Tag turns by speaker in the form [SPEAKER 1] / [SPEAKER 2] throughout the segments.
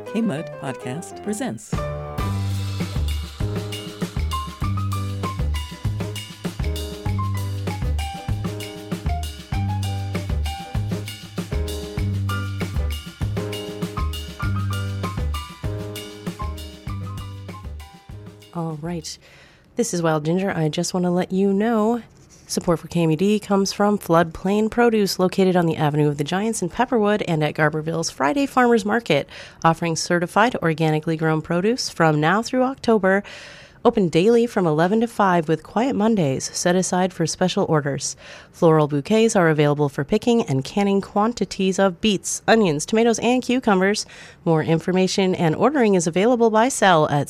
[SPEAKER 1] K-Mud Podcast presents.
[SPEAKER 2] All right. This is Wild Ginger. I just want to let you know support for KMUD comes from Floodplain Produce, located on the Avenue of the Giants in Pepperwood and at Garberville's Friday Farmers Market, offering certified organically grown produce from now through October. Open daily from 11 to 5 with quiet Mondays set aside for special orders. Floral bouquets are available for picking and canning quantities of beets, onions, tomatoes, and cucumbers. More information and ordering is available by cell at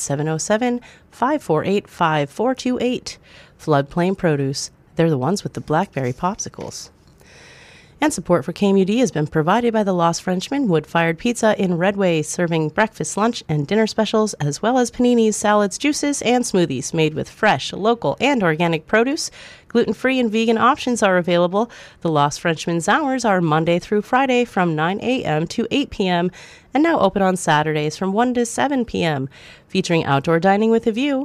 [SPEAKER 2] 707-548-5428. Floodplain Produce. They're the ones with the blackberry popsicles. And support for KMUD has been provided by the Lost Frenchman Wood-Fired Pizza in Redway, serving breakfast, lunch, and dinner specials, as well as paninis, salads, juices, and smoothies made with fresh, local, and organic produce. Gluten-free and vegan options are available. The Lost Frenchman's hours are Monday through Friday from 9 a.m. to 8 p.m., and now open on Saturdays from 1 to 7 p.m., featuring outdoor dining with a view.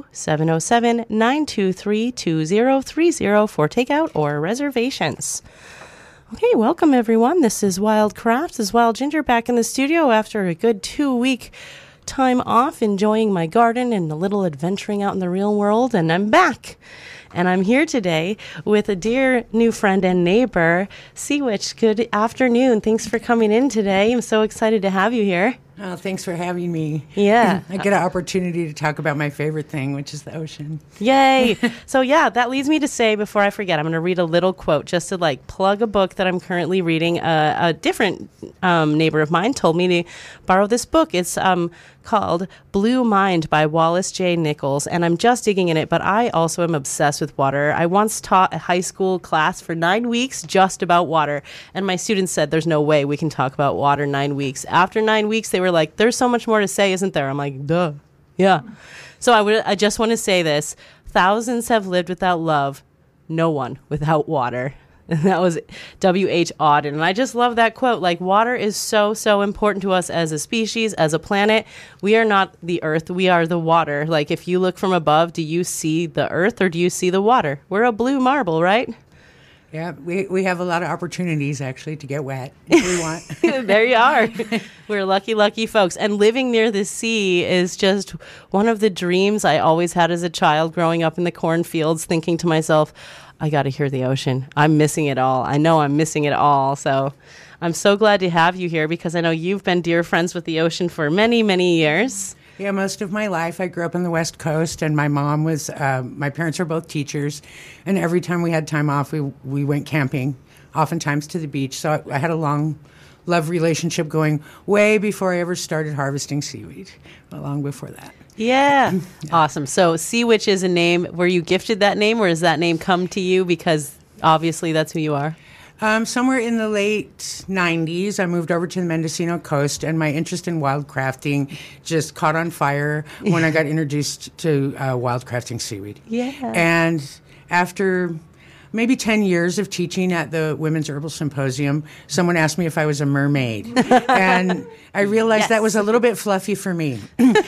[SPEAKER 2] 707-923-2030 for takeout or reservations. Okay, welcome everyone. This is Wild Crafts. This is Wild Ginger back in the studio after a good 2-week time off, enjoying my garden and a little adventuring out in the real world, and I'm back. And I'm here today with a dear new friend and neighbor, Sea Witch. Good afternoon. Thanks for coming in today. I'm so excited to have you here.
[SPEAKER 3] Oh, thanks for having me.
[SPEAKER 2] Yeah.
[SPEAKER 3] I get an opportunity to talk about my favorite thing, which is the ocean.
[SPEAKER 2] Yay. So yeah, that leads me to say, before I forget, I'm going to read a little quote just to plug a book that I'm currently reading. A different neighbor of mine told me to borrow this book. It's called Blue Mind by Wallace J. Nichols, and I'm just digging in it, but I also am obsessed with water. I once taught a high school class for 9 weeks just about water, and my students said, there's no way we can talk about water 9 weeks. After 9 weeks, they were like, there's so much more to say, isn't there? I'm like, duh. Yeah. So I just want to say this. Thousands have lived without love, no one without water. And that was W.H. Auden. And I just love that quote. Water is so, so important to us as a species, as a planet. We are not the earth. We are the water. If you look from above, do you see the earth or do you see the water? We're a blue marble, right?
[SPEAKER 3] Yeah, we have a lot of opportunities, actually, to get wet if we want.
[SPEAKER 2] There you are. We're lucky, lucky folks. And living near the sea is just one of the dreams I always had as a child growing up in the cornfields, thinking to myself, I got to hear the ocean. I'm missing it all. I know I'm missing it all. So I'm so glad to have you here because I know you've been dear friends with the ocean for many, many years.
[SPEAKER 3] Yeah, most of my life. I grew up on the West Coast, and my mom was, my parents are both teachers, and every time we had time off, we went camping, oftentimes to the beach. So I had a long love relationship going way before I ever started harvesting seaweed, long before that.
[SPEAKER 2] Yeah. Awesome. So Sea Witch is a name. Were you gifted that name, or does that name come to you because obviously that's who you are?
[SPEAKER 3] Somewhere in the late 90s, I moved over to the Mendocino coast, and my interest in wild crafting just caught on fire when I got introduced to wild crafting seaweed.
[SPEAKER 2] Yeah.
[SPEAKER 3] And after maybe 10 years of teaching at the Women's Herbal Symposium, someone asked me if I was a mermaid. And I realized that was a little bit fluffy for me.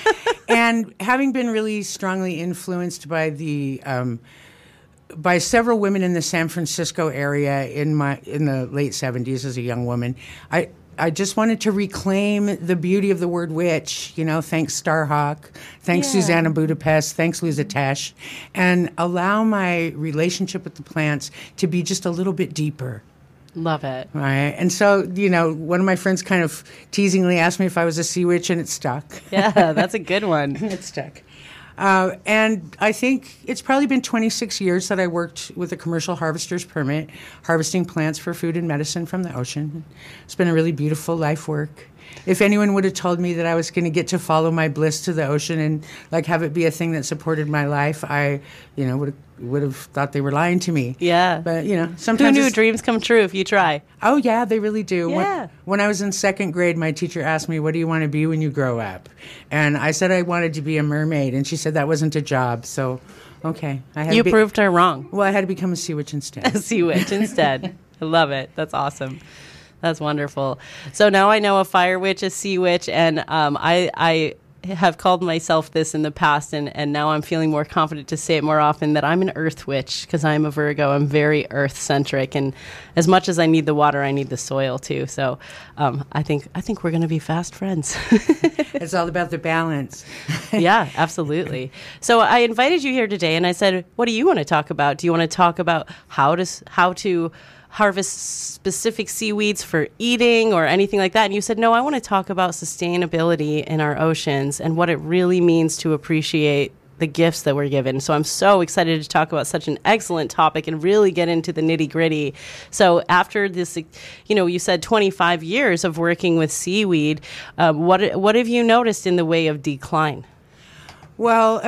[SPEAKER 3] And having been really strongly influenced by by several women in the San Francisco area in the late 70s as a young woman, I just wanted to reclaim the beauty of the word witch, thanks Starhawk, thanks Susanna Budapest, thanks Luz Atesh, and allow my relationship with the plants to be just a little bit deeper.
[SPEAKER 2] Love it.
[SPEAKER 3] Right. And so, one of my friends kind of teasingly asked me if I was a sea witch, and it stuck.
[SPEAKER 2] Yeah, that's a good one.
[SPEAKER 3] It stuck. And I think it's probably been 26 years that I worked with a commercial harvester's permit, harvesting plants for food and medicine from the ocean. It's been a really beautiful life work. If anyone would have told me that I was going to get to follow my bliss to the ocean and have it be a thing that supported my life, I, would have thought they were lying to me.
[SPEAKER 2] Yeah.
[SPEAKER 3] But, sometimes...
[SPEAKER 2] Who knew dreams come true if you try?
[SPEAKER 3] Oh, yeah, they really do.
[SPEAKER 2] Yeah.
[SPEAKER 3] When I was in second grade, my teacher asked me, what do you want to be when you grow up? And I said I wanted to be a mermaid, and she said that wasn't a job, so, okay.
[SPEAKER 2] You proved her wrong.
[SPEAKER 3] Well, I had to become a sea witch instead.
[SPEAKER 2] A sea witch instead. I love it. That's awesome. That's wonderful. So now I know a fire witch, a sea witch, and I have called myself this in the past, and now I'm feeling more confident to say it more often, that I'm an earth witch, because I'm a Virgo. I'm very earth-centric, and as much as I need the water, I need the soil too. So I think we're going to be fast friends.
[SPEAKER 3] It's all about the balance.
[SPEAKER 2] Yeah, absolutely. So I invited you here today, and I said, what do you want to talk about? Do you want to talk about how to harvest specific seaweeds for eating or anything like that? And you said, no, I want to talk about sustainability in our oceans and what it really means to appreciate the gifts that we're given. So I'm so excited to talk about such an excellent topic and really get into the nitty gritty. So after this, you said 25 years of working with seaweed, what have you noticed in the way of decline?
[SPEAKER 3] Well,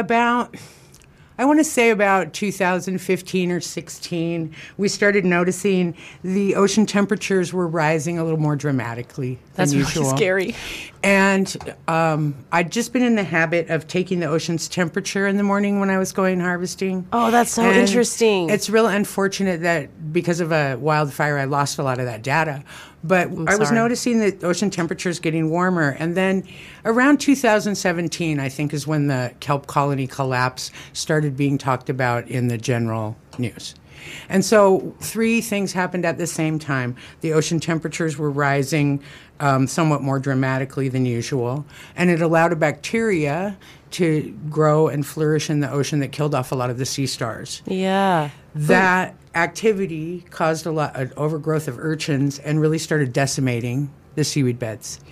[SPEAKER 3] I want to say about 2015 or 16, we started noticing the ocean temperatures were rising a little more dramatically than usual.
[SPEAKER 2] That's really scary.
[SPEAKER 3] And I'd just been in the habit of taking the ocean's temperature in the morning when I was going harvesting.
[SPEAKER 2] Oh, that's so interesting.
[SPEAKER 3] It's real unfortunate that because of a wildfire, I lost a lot of that data. But I was noticing that ocean temperatures getting warmer. And then around 2017, I think, is when the kelp colony collapse started being talked about in the general news. And so 3 things happened at the same time. The ocean temperatures were rising somewhat more dramatically than usual, and it allowed a bacteria to grow and flourish in the ocean that killed off a lot of the sea stars.
[SPEAKER 2] Yeah.
[SPEAKER 3] That activity caused an overgrowth of urchins and really started decimating the seaweed beds.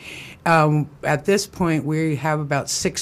[SPEAKER 3] At this point, we have about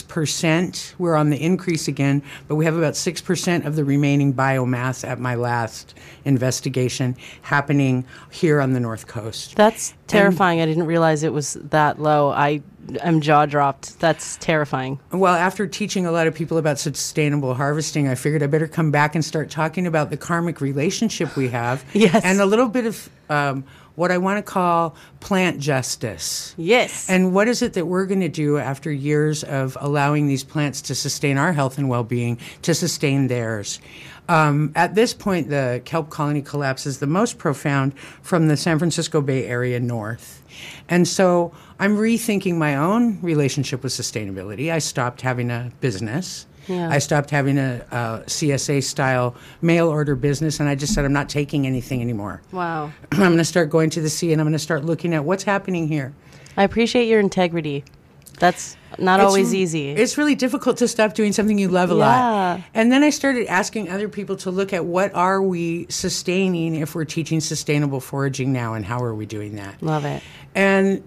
[SPEAKER 3] 6%. We're on the increase again, but we have about 6% of the remaining biomass at my last investigation happening here on the North Coast.
[SPEAKER 2] That's terrifying. I didn't realize it was that low. I'm jaw-dropped. That's terrifying.
[SPEAKER 3] Well, after teaching a lot of people about sustainable harvesting, I figured I better come back and start talking about the karmic relationship we have.
[SPEAKER 2] Yes.
[SPEAKER 3] And a little bit of what I want to call plant justice.
[SPEAKER 2] Yes.
[SPEAKER 3] And what is it that we're going to do after years of allowing these plants to sustain our health and well-being, to sustain theirs? At this point, the kelp colony collapse is the most profound from the San Francisco Bay Area north. And so I'm rethinking my own relationship with sustainability. I stopped having a business.
[SPEAKER 2] Yeah.
[SPEAKER 3] I stopped having a CSA-style mail order business, and I just said, I'm not taking anything anymore.
[SPEAKER 2] Wow.
[SPEAKER 3] I'm going to start going to the sea, and I'm going to start looking at what's happening here.
[SPEAKER 2] I appreciate your integrity. That's not always easy.
[SPEAKER 3] It's really difficult to stop doing something you love a lot. And then I started asking other people to look at what are we sustaining if we're teaching sustainable foraging now, and how are we doing that?
[SPEAKER 2] Love it.
[SPEAKER 3] And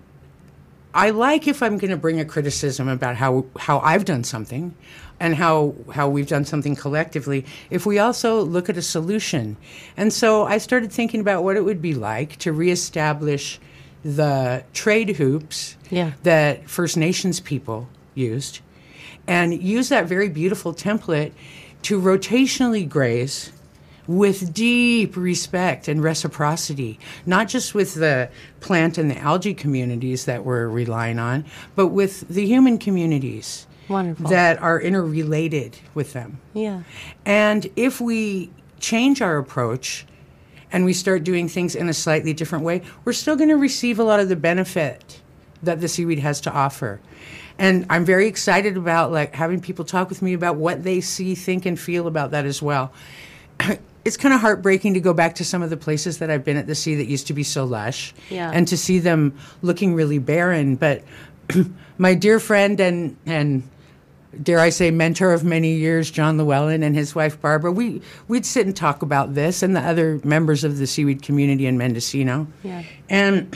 [SPEAKER 3] I like, if I'm going to bring a criticism about how I've done something and how we've done something collectively, if we also look at a solution. And so I started thinking about what it would be like to reestablish the trade hoops that First Nations people used, and use that very beautiful template to rotationally graze with deep respect and reciprocity, not just with the plant and the algae communities that we're relying on, but with the human communities.
[SPEAKER 2] Wonderful.
[SPEAKER 3] That are interrelated with them.
[SPEAKER 2] Yeah.
[SPEAKER 3] And if we change our approach and we start doing things in a slightly different way, we're still going to receive a lot of the benefit that the seaweed has to offer. And I'm very excited about having people talk with me about what they see, think, and feel about that as well. It's kind of heartbreaking to go back to some of the places that I've been at the sea that used to be so lush, and to see them looking really barren. But my dear friend and dare I say, mentor of many years, John Llewellyn, and his wife Barbara, we'd sit and talk about this, and the other members of the seaweed community in Mendocino.
[SPEAKER 2] Yeah.
[SPEAKER 3] And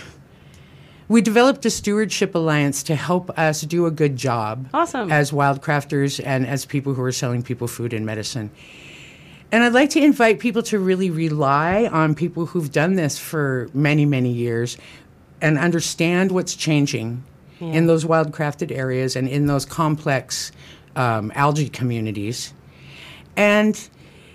[SPEAKER 3] we developed a stewardship alliance to help us do a good job.
[SPEAKER 2] Awesome.
[SPEAKER 3] As wildcrafters and as people who are selling people food and medicine. And I'd like to invite people to really rely on people who've done this for many, many years and understand what's changing in those wildcrafted areas and in those complex algae communities. And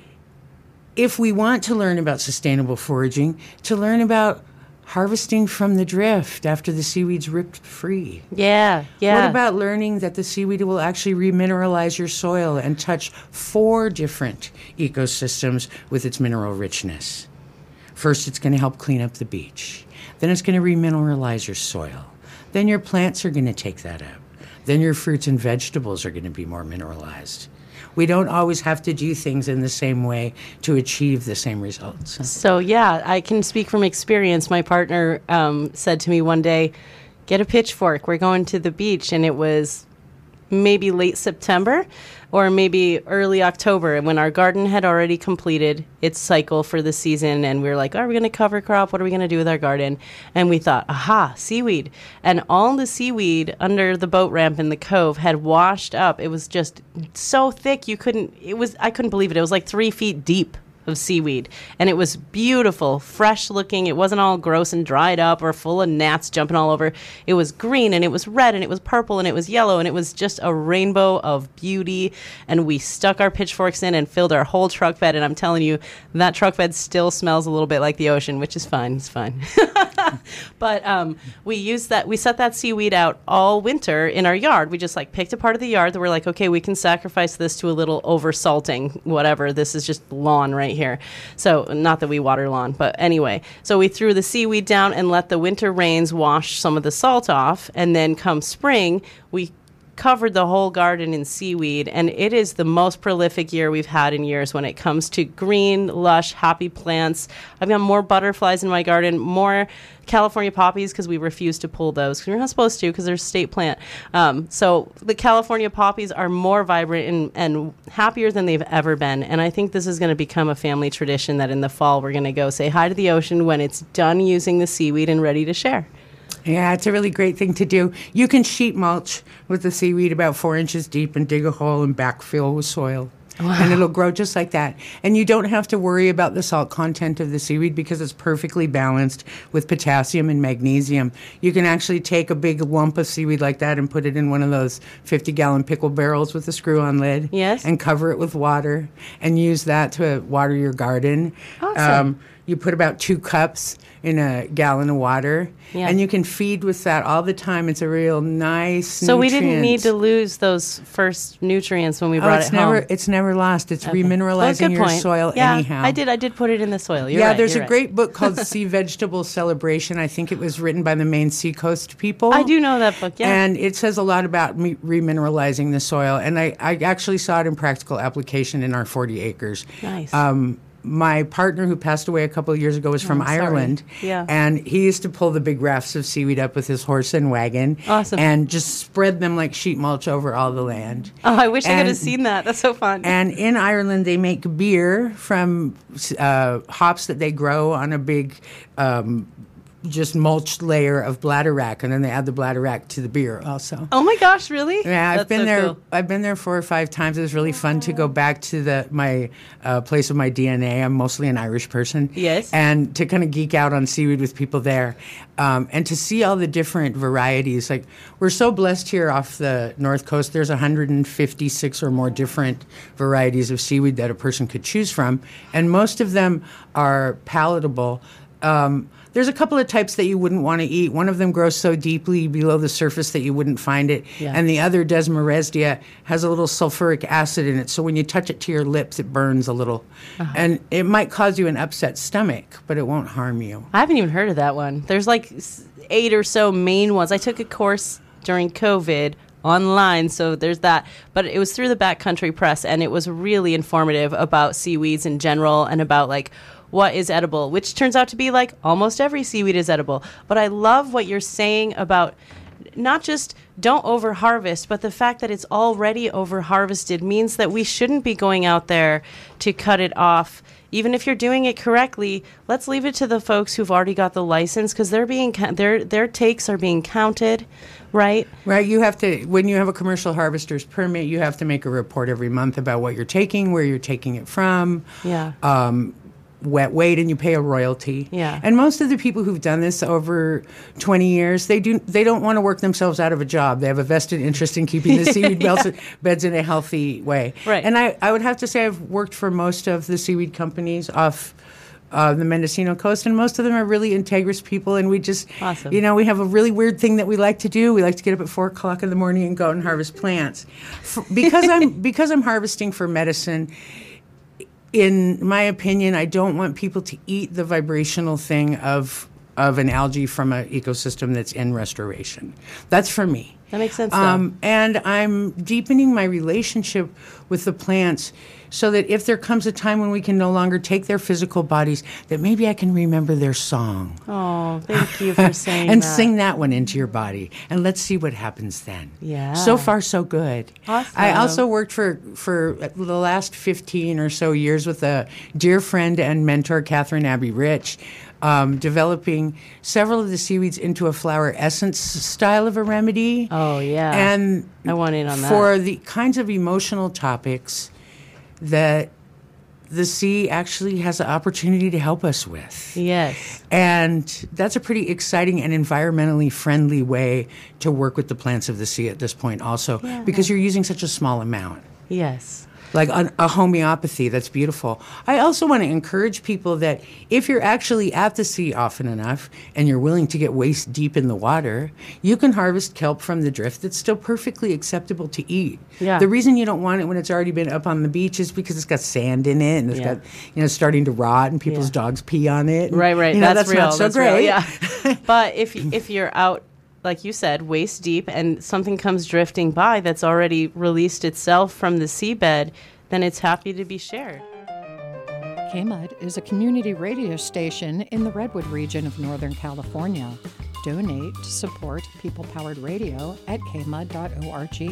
[SPEAKER 3] if we want to learn about sustainable foraging, to learn about harvesting from the drift after the seaweed's ripped free.
[SPEAKER 2] Yeah.
[SPEAKER 3] What about learning that the seaweed will actually remineralize your soil and touch 4 different ecosystems with its mineral richness? First, it's going to help clean up the beach. then it's going to remineralize your soil. Then your plants are going to take that up. Then your fruits and vegetables are going to be more mineralized. We don't always have to do things in the same way to achieve the same results.
[SPEAKER 2] So, yeah, I can speak from experience. My partner said to me one day, get a pitchfork. We're going to the beach. And it was maybe late September or maybe early October when our garden had already completed its cycle for the season. And we were like, are we going to cover crop? What are we going to do with our garden? And we thought, aha, seaweed. And all the seaweed under the boat ramp in the cove had washed up. It was just so thick I couldn't believe it. It was like 3 feet deep of seaweed, and it was beautiful, fresh looking. It wasn't all gross and dried up or full of gnats jumping all over. It was green, and it was red, and it was purple, and it was yellow, and it was just a rainbow of beauty. And we stuck our pitchforks in and filled our whole truck bed, and I'm telling you, that truck bed still smells a little bit like the ocean, which is fine. It's fine. But we set that seaweed out all winter in our yard. We just picked a part of the yard that we're like, okay, we can sacrifice this to a little over salting, whatever. This is just lawn right here. So not that we water lawn, but anyway. So we threw the seaweed down and let the winter rains wash some of the salt off. And then come spring, we covered the whole garden in seaweed, and it is the most prolific year we've had in years when it comes to green, lush, happy plants. I've got more butterflies in my garden, more California poppies, because we refuse to pull those because we're not supposed to because they're a state plant. So the California poppies are more vibrant and happier than they've ever been. And I think this is going to become a family tradition that in the fall we're going to go say hi to the ocean when it's done using the seaweed and ready to share.
[SPEAKER 3] Yeah, it's a really great thing to do. You can sheet mulch with the seaweed about 4 inches deep and dig a hole and backfill with soil. Wow. And it'll grow just like that. And you don't have to worry about the salt content of the seaweed because it's perfectly balanced with potassium and magnesium. You can actually take a big lump of seaweed like that and put it in one of those 50-gallon pickle barrels with a screw-on lid.
[SPEAKER 2] Yes.
[SPEAKER 3] And cover it with water and use that to water your garden.
[SPEAKER 2] Awesome.
[SPEAKER 3] You put about 2 cups in a gallon of water, and you can feed with that all the time. It's a real nice
[SPEAKER 2] nutrient. We didn't need to
[SPEAKER 3] nutrient.
[SPEAKER 2] lose those first nutrients when we brought it home.
[SPEAKER 3] It's never lost. It's remineralizing your soil anyhow.
[SPEAKER 2] I did put it in the soil. You're
[SPEAKER 3] yeah,
[SPEAKER 2] right,
[SPEAKER 3] there's
[SPEAKER 2] you're
[SPEAKER 3] a great book called Sea Vegetable Celebration. I think it was written by the Maine Seacoast people.
[SPEAKER 2] I do know that book, yeah.
[SPEAKER 3] And it says a lot about remineralizing the soil. And I actually saw it in practical application in our 40 acres.
[SPEAKER 2] Nice.
[SPEAKER 3] My partner, who passed away a couple of years ago, was from Ireland.
[SPEAKER 2] Yeah.
[SPEAKER 3] And he used to pull the big rafts of seaweed up with his horse and wagon.
[SPEAKER 2] Awesome.
[SPEAKER 3] And just spread them like sheet mulch over all the land.
[SPEAKER 2] Oh, I wish I could have seen that. That's so fun.
[SPEAKER 3] And in Ireland, they make beer from hops that they grow on a big just mulched layer of bladderwrack, and then they add the bladderwrack to the beer also.
[SPEAKER 2] Oh my gosh, really?
[SPEAKER 3] Yeah,
[SPEAKER 2] That's
[SPEAKER 3] I've been
[SPEAKER 2] so
[SPEAKER 3] there.
[SPEAKER 2] Cool.
[SPEAKER 3] I've been there 4 or 5 times. It was really fun to go back to my place of my DNA. I'm mostly an Irish person.
[SPEAKER 2] Yes.
[SPEAKER 3] And to kind of geek out on seaweed with people there, and to see all the different varieties. Like, we're so blessed here off the North Coast. There's 156 or more different varieties of seaweed that a person could choose from, and most of them are palatable. There's a couple of types that you wouldn't want to eat. One of them grows so deeply below the surface that you wouldn't find it.
[SPEAKER 2] Yeah.
[SPEAKER 3] And the other, Desmorestia, has a little sulfuric acid in it. So when you touch it to your lips, it burns a little. Uh-huh. And it might cause you an upset stomach, but it won't harm you.
[SPEAKER 2] I haven't even heard of that one. There's like 8 or so main ones. I took a course during COVID online, so there's that. But it was through the Backcountry Press, and it was really informative about seaweeds in general and about like what is edible, which turns out to be like almost every seaweed is edible. But I love what you're saying about not just don't over-harvest, but the fact that it's already over-harvested means that we shouldn't be going out there to cut it off. Even if you're doing it correctly, let's leave it to the folks who've already got the license, because they're being their takes are being counted, right?
[SPEAKER 3] Right. You have to, when you have a commercial harvester's permit, you have to make a report every month about what you're taking, where you're taking it from.
[SPEAKER 2] Yeah.
[SPEAKER 3] Wet weight, and you pay a royalty.
[SPEAKER 2] Yeah.
[SPEAKER 3] And most of the people who've done this over 20 years, they don't want to work themselves out of a job. They have a vested interest in keeping the seaweed beds in a healthy way.
[SPEAKER 2] Right.
[SPEAKER 3] And I would have to say I've worked for most of the seaweed companies off the Mendocino coast, and most of them are really integrous people, and we just,
[SPEAKER 2] awesome.
[SPEAKER 3] We have a really weird thing that we like to do. We like to get up at 4 o'clock in the morning and go out and harvest plants. Because I'm harvesting for medicine, in my opinion, I don't want people to eat the vibrational thing of of an algae from an ecosystem that's in restoration. That's for me.
[SPEAKER 2] That makes sense, though.
[SPEAKER 3] And I'm deepening my relationship with the plants so that if there comes a time when we can no longer take their physical bodies, that maybe I can remember their song.
[SPEAKER 2] Oh, thank you for saying
[SPEAKER 3] and
[SPEAKER 2] that.
[SPEAKER 3] sing that one into your body. And let's see what happens then.
[SPEAKER 2] Yeah.
[SPEAKER 3] So far, so good.
[SPEAKER 2] Awesome.
[SPEAKER 3] I also worked for the last 15 or so years with a dear friend and mentor, Catherine Abbey Rich, developing several of the seaweeds into a flower essence style of a remedy.
[SPEAKER 2] Oh, yeah.
[SPEAKER 3] And
[SPEAKER 2] I want in on that.
[SPEAKER 3] for the kinds of emotional topics that the sea actually has the opportunity to help us with.
[SPEAKER 2] Yes.
[SPEAKER 3] And that's a pretty exciting and environmentally friendly way to work with the plants of the sea at this point also, because you're using such a small amount.
[SPEAKER 2] Yes.
[SPEAKER 3] Like a homeopathy, that's beautiful. I also want to encourage people that if you're actually at the sea often enough and you're willing to get waist deep in the water, you can harvest kelp from the drift that's still perfectly acceptable to eat.
[SPEAKER 2] Yeah.
[SPEAKER 3] The reason you don't want it when it's already been up on the beach is because it's got sand in it and it's got, starting to rot and people's dogs pee on it. And,
[SPEAKER 2] Right.
[SPEAKER 3] that's
[SPEAKER 2] real.
[SPEAKER 3] not so
[SPEAKER 2] That's
[SPEAKER 3] great.
[SPEAKER 2] real, yeah. But if you're out, like you said, waist deep, and something comes drifting by that's already released itself from the seabed, then it's happy to be shared.
[SPEAKER 4] KMUD is a community radio station in the Redwood region of Northern California. Donate to support people-powered radio at kmud.org.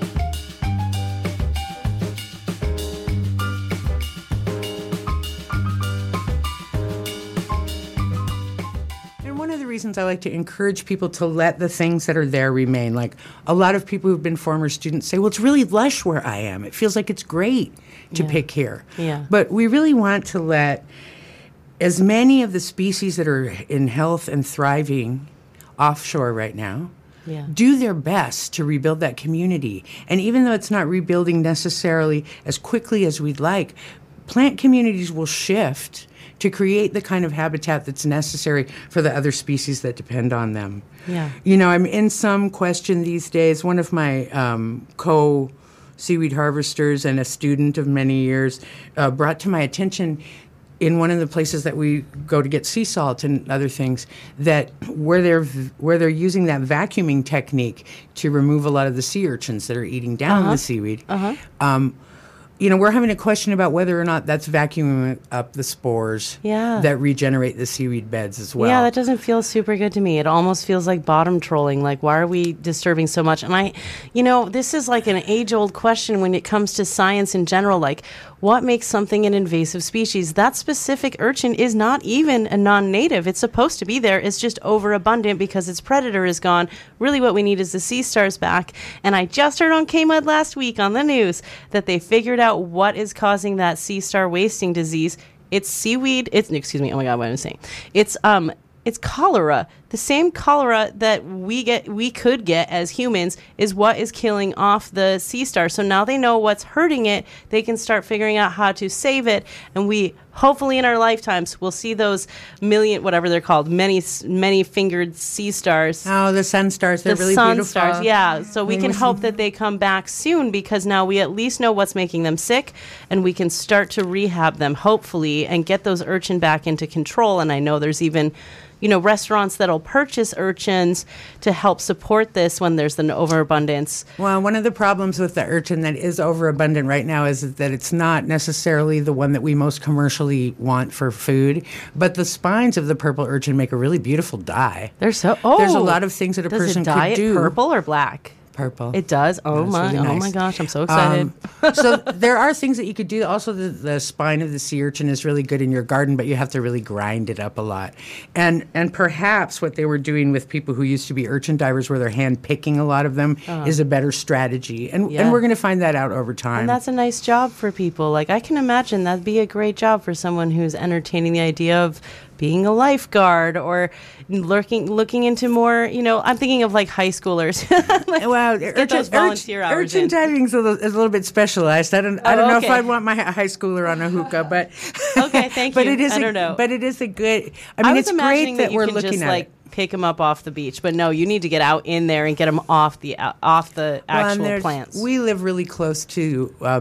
[SPEAKER 3] One of the reasons I like to encourage people to let the things that are there remain, like a lot of people who've been former students say, well, it's really lush where I am. It feels like it's great to pick here.
[SPEAKER 2] Yeah.
[SPEAKER 3] But we really want to let as many of the species that are in health and thriving offshore right now do their best to rebuild that community. And even though it's not rebuilding necessarily as quickly as we'd like, plant communities will shift to create the kind of habitat that's necessary for the other species that depend on them.
[SPEAKER 2] Yeah.
[SPEAKER 3] I'm in some question these days. One of my co-seaweed harvesters and a student of many years brought to my attention in one of the places that we go to get sea salt and other things, that where they're using that vacuuming technique to remove a lot of the sea urchins that are eating down the seaweed. We're having a question about whether or not that's vacuuming up the spores that regenerate the seaweed beds as well.
[SPEAKER 2] Yeah, that doesn't feel super good to me. It almost feels like bottom trolling. Like, why are we disturbing so much? And this is like an age-old question when it comes to science in general. Like, what makes something an invasive species? That specific urchin is not even a non-native. It's supposed to be there. It's just overabundant because its predator is gone. Really what we need is the sea stars back. And I just heard on KMUD last week on the news that they figured out what is causing that sea star wasting disease. It's seaweed. Excuse me. Oh my God, what am I saying? It's cholera. The same cholera that we could get as humans is what is killing off the sea star. So now they know what's hurting it. They can start figuring out how to save it. And we hopefully in our lifetimes will see those whatever they're called, many fingered sea stars.
[SPEAKER 3] Oh, the sun stars. They're really
[SPEAKER 2] sun
[SPEAKER 3] beautiful.
[SPEAKER 2] Stars, yeah. So we can hope that they come back soon, because now we at least know what's making them sick, and we can start to rehab them, hopefully, and get those urchin back into control. And I know there's even restaurants that'll purchase urchins to help support this when there's an overabundance.
[SPEAKER 3] Well, one of the problems with the urchin that is overabundant right now is that it's not necessarily the one that we most commercially want for food, but the spines of the purple urchin make a really beautiful dye.
[SPEAKER 2] There's a
[SPEAKER 3] lot of things that a
[SPEAKER 2] does
[SPEAKER 3] person
[SPEAKER 2] it dye
[SPEAKER 3] could do.
[SPEAKER 2] It purple or black?
[SPEAKER 3] Purple.
[SPEAKER 2] It does? Oh,
[SPEAKER 3] That's
[SPEAKER 2] my!
[SPEAKER 3] really nice.
[SPEAKER 2] Oh my gosh! I'm so excited.
[SPEAKER 3] So there are things that you could do. Also, the spine of the sea urchin is really good in your garden, but you have to really grind it up a lot. And perhaps what they were doing with people who used to be urchin divers, where they're hand picking a lot of them, is a better strategy. And we're going to find that out over time.
[SPEAKER 2] And that's a nice job for people. Like, I can imagine that'd be a great job for someone who's entertaining the idea of being a lifeguard or looking into more, I'm thinking of like high schoolers. Get those volunteer hours
[SPEAKER 3] urchin diving is a little bit specialized. I don't know if I'd want my high schooler on a hookah, but
[SPEAKER 2] okay, thank you.
[SPEAKER 3] But it is
[SPEAKER 2] I don't know.
[SPEAKER 3] But it is a good. I mean, it's great that we're looking at it.
[SPEAKER 2] Pick them up off the beach, but no, you need to get out in there and get them off the actual plants.
[SPEAKER 3] We live really close to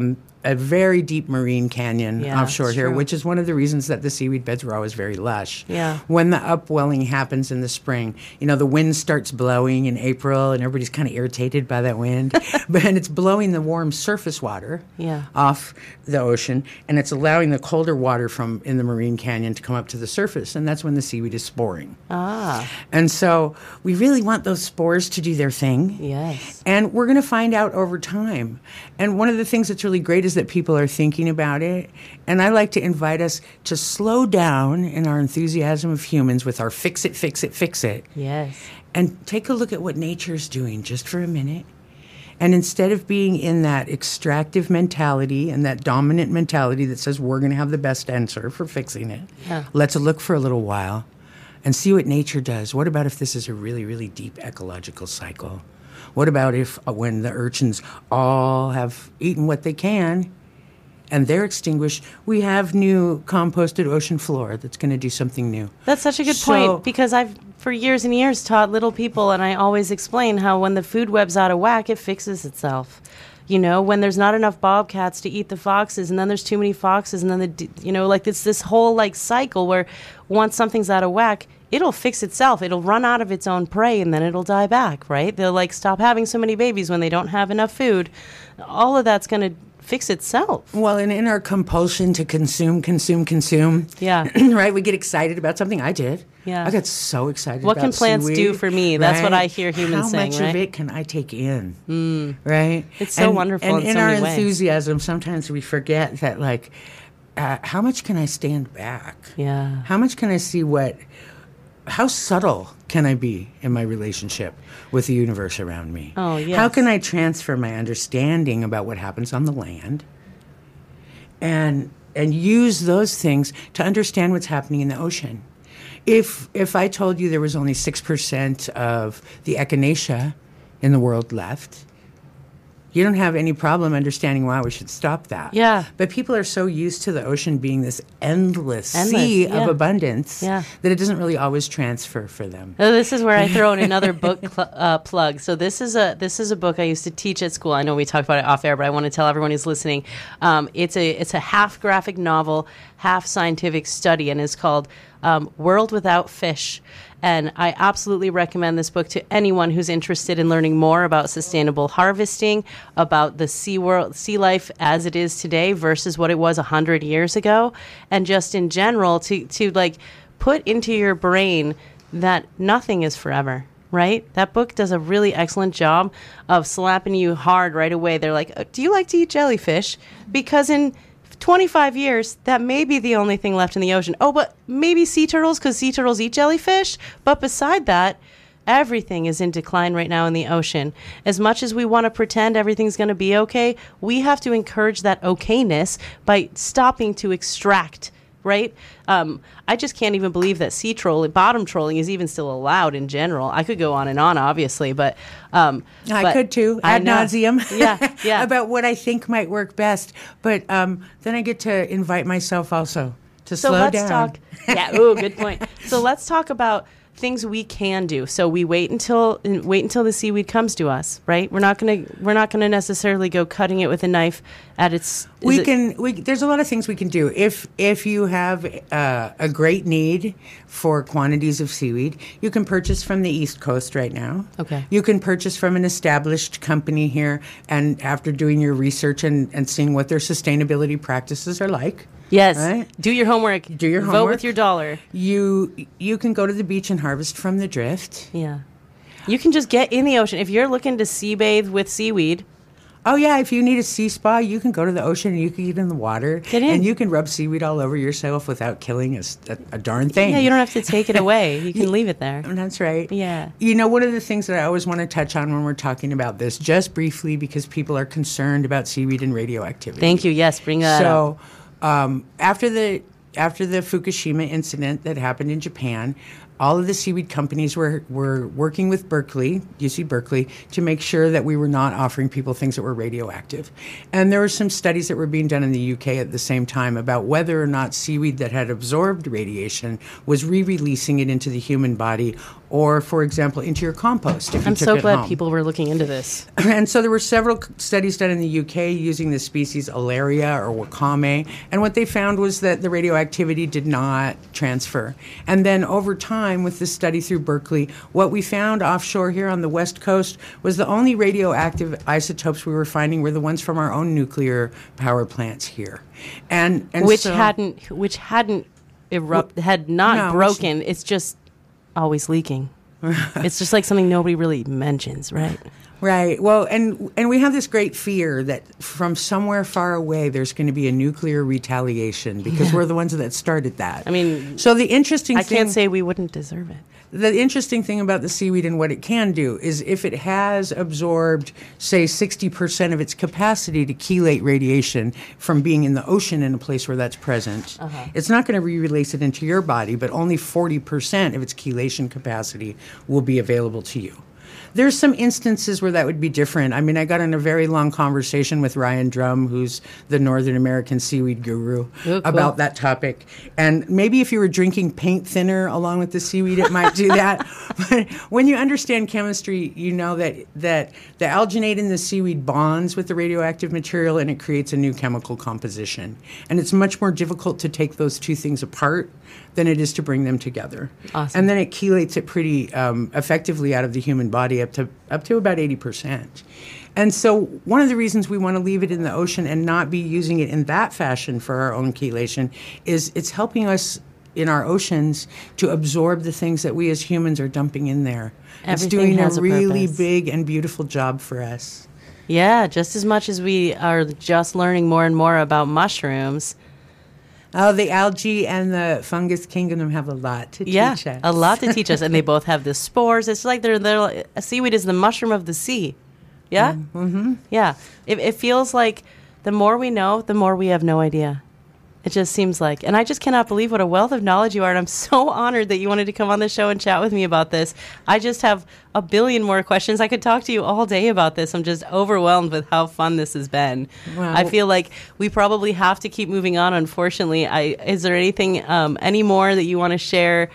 [SPEAKER 3] a very deep marine canyon
[SPEAKER 2] Yeah,
[SPEAKER 3] offshore
[SPEAKER 2] it's
[SPEAKER 3] here,
[SPEAKER 2] true.
[SPEAKER 3] which is one of the reasons that the seaweed beds were always very lush.
[SPEAKER 2] Yeah.
[SPEAKER 3] When the upwelling happens in the spring, the wind starts blowing in April, and everybody's kind of irritated by that wind, but it's blowing the warm surface water off the ocean, and it's allowing the colder water from in the marine canyon to come up to the surface, and that's when the seaweed is sporing. And so we really want those spores to do their thing.
[SPEAKER 2] Yes.
[SPEAKER 3] And we're going to find out over time. And one of the things that's really great is that people are thinking about it. And I like to invite us to slow down in our enthusiasm of humans with our fix it, fix it, fix it.
[SPEAKER 2] Yes.
[SPEAKER 3] And take a look at what nature's doing just for a minute. And instead of being in that extractive mentality and that dominant mentality that says we're going to have the best answer for fixing it, let's look for a little while and see what nature does. What about if this is a really, really deep ecological cycle? What about if when the urchins all have eaten what they can and they're extinguished, we have new composted ocean floor that's going to do something new?
[SPEAKER 2] That's such a good point, because I've, for years and years, taught little people, and I always explain how when the food web's out of whack, it fixes itself. When there's not enough bobcats to eat the foxes, and then there's too many foxes, and then it's this whole cycle where once something's out of whack, it'll fix itself. It'll run out of its own prey, and then it'll die back, right? They'll stop having so many babies when they don't have enough food. All of that's going to fix itself.
[SPEAKER 3] Well, and in our compulsion to consume,
[SPEAKER 2] Yeah.
[SPEAKER 3] right? We get excited about something. I did.
[SPEAKER 2] Yeah.
[SPEAKER 3] I got so excited
[SPEAKER 2] What
[SPEAKER 3] about
[SPEAKER 2] can plants
[SPEAKER 3] seaweed,
[SPEAKER 2] do for me? That's what
[SPEAKER 3] right?
[SPEAKER 2] I hear humans saying,
[SPEAKER 3] How much of it can I take in? Right?
[SPEAKER 2] It's so wonderful
[SPEAKER 3] And
[SPEAKER 2] in
[SPEAKER 3] in
[SPEAKER 2] so
[SPEAKER 3] our
[SPEAKER 2] many ways.
[SPEAKER 3] enthusiasm, sometimes we forget that, how much can I stand back?
[SPEAKER 2] Yeah.
[SPEAKER 3] How much can I see how subtle can I be in my relationship with the universe around me?
[SPEAKER 2] Oh, yes.
[SPEAKER 3] How can I transfer my understanding about what happens on the land and use those things to understand what's happening in the ocean? If I told you there was only 6% of the echinacea in the world left, you don't have any problem understanding why we should stop that.
[SPEAKER 2] Yeah.
[SPEAKER 3] But people are so used to the ocean being this endless sea of abundance that it doesn't really always transfer for them.
[SPEAKER 2] Oh, this is where I throw in another book plug. So this is a book I used to teach at school. I know we talked about it off air, but I want to tell everyone who's listening. It's a half graphic novel, half scientific study, and it's called World Without Fish. And I absolutely recommend this book to anyone who's interested in learning more about sustainable harvesting, about the sea life as it is today versus what it was 100 years ago, and just in general to put into your brain that nothing is forever. Right? That book does a really excellent job of slapping you hard right away. They're like, do you like to eat jellyfish? Because in 25 years, that may be the only thing left in the ocean. Oh, but maybe sea turtles, because sea turtles eat jellyfish. But beside that, everything is in decline right now in the ocean. As much as we want to pretend everything's going to be okay, we have to encourage that okayness by stopping to extract. Right? I just can't even believe that bottom trolling is even still allowed in general. I could go on and on, obviously, but
[SPEAKER 3] I could too, ad nauseum.
[SPEAKER 2] Yeah.
[SPEAKER 3] about what I think might work best. But then I get to invite myself also to slow down.
[SPEAKER 2] Talk. Yeah. Ooh, good point. So let's talk about things we can do. So we wait until the seaweed comes to us, right? We're not gonna necessarily go cutting it with a knife at its.
[SPEAKER 3] There's a lot of things we can do. If you have a great need for quantities of seaweed, you can purchase from the East Coast right now.
[SPEAKER 2] Okay.
[SPEAKER 3] You can purchase from an established company here, and after doing your research and seeing what their sustainability practices are like.
[SPEAKER 2] Yes.
[SPEAKER 3] Right?
[SPEAKER 2] Do your homework.
[SPEAKER 3] Do your
[SPEAKER 2] Vote
[SPEAKER 3] homework.
[SPEAKER 2] with your dollar.
[SPEAKER 3] You can go to the beach and harvest from the drift.
[SPEAKER 2] Yeah. You can just get in the ocean. If you're looking to sea bathe with seaweed.
[SPEAKER 3] Oh, yeah. If you need a sea spa, you can go to the ocean and you can get in the water.
[SPEAKER 2] Get in.
[SPEAKER 3] And you can rub seaweed all over yourself without killing a darn thing.
[SPEAKER 2] Yeah, you don't have to take it away. You can leave it there.
[SPEAKER 3] That's right.
[SPEAKER 2] Yeah.
[SPEAKER 3] One of the things that I always want to touch on when we're talking about this, just briefly, because people are concerned about seaweed and radioactivity.
[SPEAKER 2] Thank you. Yes, bring that up.
[SPEAKER 3] After the Fukushima incident that happened in Japan, all of the seaweed companies were working with UC Berkeley, to make sure that we were not offering people things that were radioactive. And there were some studies that were being done in the UK at the same time about whether or not seaweed that had absorbed radiation was re-releasing it into the human body, or, for example, into your compost if you
[SPEAKER 2] I'm
[SPEAKER 3] took
[SPEAKER 2] so
[SPEAKER 3] it
[SPEAKER 2] glad
[SPEAKER 3] home.
[SPEAKER 2] people were looking into this.
[SPEAKER 3] And so there were several studies done in the UK using the species Alaria or wakame, and what they found was that the radioactivity did not transfer. And then over time, with this study through Berkeley, what we found offshore here on the West Coast was the only radioactive isotopes we were finding were the ones from our own nuclear power plants here. And
[SPEAKER 2] which
[SPEAKER 3] so,
[SPEAKER 2] hadn't had not
[SPEAKER 3] No,
[SPEAKER 2] broken. It's just always leaking. It's just like something nobody really mentions, right?
[SPEAKER 3] Right. Well, and we have this great fear that from somewhere far away there's going to be a nuclear retaliation because we're the ones that started that.
[SPEAKER 2] I mean,
[SPEAKER 3] so the interesting
[SPEAKER 2] I
[SPEAKER 3] thing,
[SPEAKER 2] can't say we wouldn't deserve it.
[SPEAKER 3] the interesting thing about the seaweed and what it can do is if it has absorbed, say, 60% of its capacity to chelate radiation from being in the ocean in a place where that's present, it's not going to re-release it into your body, but only 40% of its chelation capacity will be available to you. There's some instances where that would be different. I mean, I got in a very long conversation with Ryan Drum, who's the Northern American seaweed guru, about that topic. And maybe if you were drinking paint thinner along with the seaweed, it might do that. But when you understand chemistry, you know that the alginate in the seaweed bonds with the radioactive material and it creates a new chemical composition. And it's much more difficult to take those two things apart than it is to bring them together.
[SPEAKER 2] Awesome.
[SPEAKER 3] And then it chelates it pretty effectively out of the human body up to about 80%. And so one of the reasons we want to leave it in the ocean and not be using it in that fashion for our own chelation is it's helping us in our oceans to absorb the things that we as humans are dumping in there. It's
[SPEAKER 2] Everything
[SPEAKER 3] doing
[SPEAKER 2] has
[SPEAKER 3] a
[SPEAKER 2] a
[SPEAKER 3] really
[SPEAKER 2] purpose.
[SPEAKER 3] big and beautiful job for us.
[SPEAKER 2] Yeah, just as much as we are just learning more and more about mushrooms.
[SPEAKER 3] Oh, the algae and the fungus kingdom have a lot to teach us.
[SPEAKER 2] A lot to teach us, and they both have the spores. It's like they're seaweed is the mushroom of the sea. Yeah, mm-hmm. Yeah. It feels like the more we know, the more we have no idea. It just seems like, and I just cannot believe what a wealth of knowledge you are. And I'm so honored that you wanted to come on the show and chat with me about this. I just have a billion more questions. I could talk to you all day about this. I'm just overwhelmed with how fun this has been.
[SPEAKER 3] Wow.
[SPEAKER 2] I feel like we probably have to keep moving on. Unfortunately, is there anything, any more that you want to share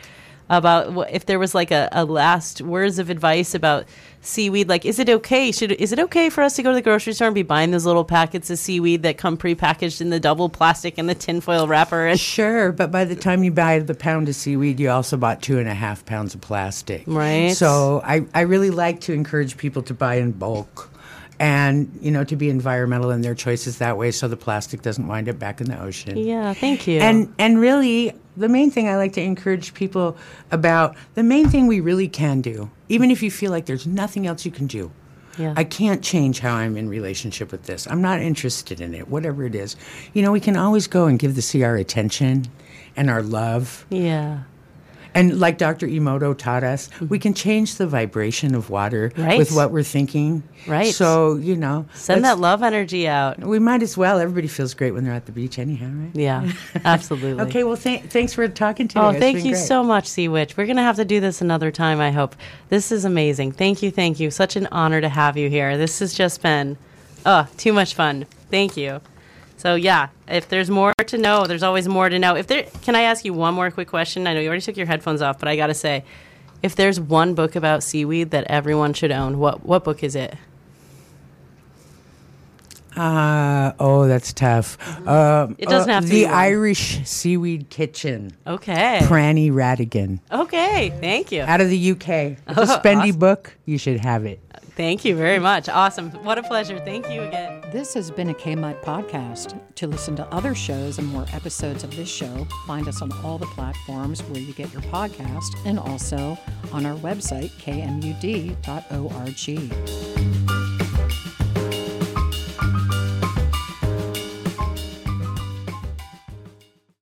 [SPEAKER 2] about if there was like a last words of advice about seaweed? Like, is it okay? Is it okay for us to go to the grocery store and be buying those little packets of seaweed that come prepackaged in the double plastic and the tinfoil wrapper? And
[SPEAKER 3] Sure, but by the time you buy the pound of seaweed, you also bought 2.5 pounds of plastic.
[SPEAKER 2] Right.
[SPEAKER 3] So I really like to encourage people to buy in bulk and, to be environmental in their choices that way so the plastic doesn't wind up back in the ocean.
[SPEAKER 2] Yeah, thank you.
[SPEAKER 3] And really, the main thing I like to encourage people about, the main thing we really can do, even if you feel like there's nothing else you can do,
[SPEAKER 2] Yeah.
[SPEAKER 3] I can't change how I'm in relationship with this. I'm not interested in it, whatever it is. We can always go and give the sea our attention and our love.
[SPEAKER 2] Yeah.
[SPEAKER 3] And like Dr. Emoto taught us, we can change the vibration of water
[SPEAKER 2] Right.
[SPEAKER 3] with what we're thinking.
[SPEAKER 2] Right.
[SPEAKER 3] So,
[SPEAKER 2] Send that love energy out.
[SPEAKER 3] we might as well. Everybody feels great when they're at the beach anyhow, right?
[SPEAKER 2] Yeah, absolutely.
[SPEAKER 3] Okay, well, thanks for talking today.
[SPEAKER 2] Oh,
[SPEAKER 3] It's
[SPEAKER 2] thank
[SPEAKER 3] been
[SPEAKER 2] you
[SPEAKER 3] great.
[SPEAKER 2] so much, Sea Witch. We're going to have to do this another time, I hope. This is amazing. Thank you, thank you. Such an honor to have you here. This has just been, too much fun. Thank you. So, yeah, if there's more to know, there's always more to know. Can I ask you one more quick question? I know you already took your headphones off, but I got to say, if there's one book about seaweed that everyone should own, what book is it?
[SPEAKER 3] That's tough.
[SPEAKER 2] It doesn't have to
[SPEAKER 3] The
[SPEAKER 2] be one.
[SPEAKER 3] Irish Seaweed Kitchen.
[SPEAKER 2] Okay.
[SPEAKER 3] Franny Radigan.
[SPEAKER 2] Okay, thank you.
[SPEAKER 3] Out of the UK. It's a spendy book. You should have it.
[SPEAKER 2] Thank you very much. Awesome. What a pleasure. Thank you again.
[SPEAKER 4] This has been a KMUD podcast. To listen to other shows and more episodes of this show, find us on all the platforms where you get your podcast and also on our website, kmud.org.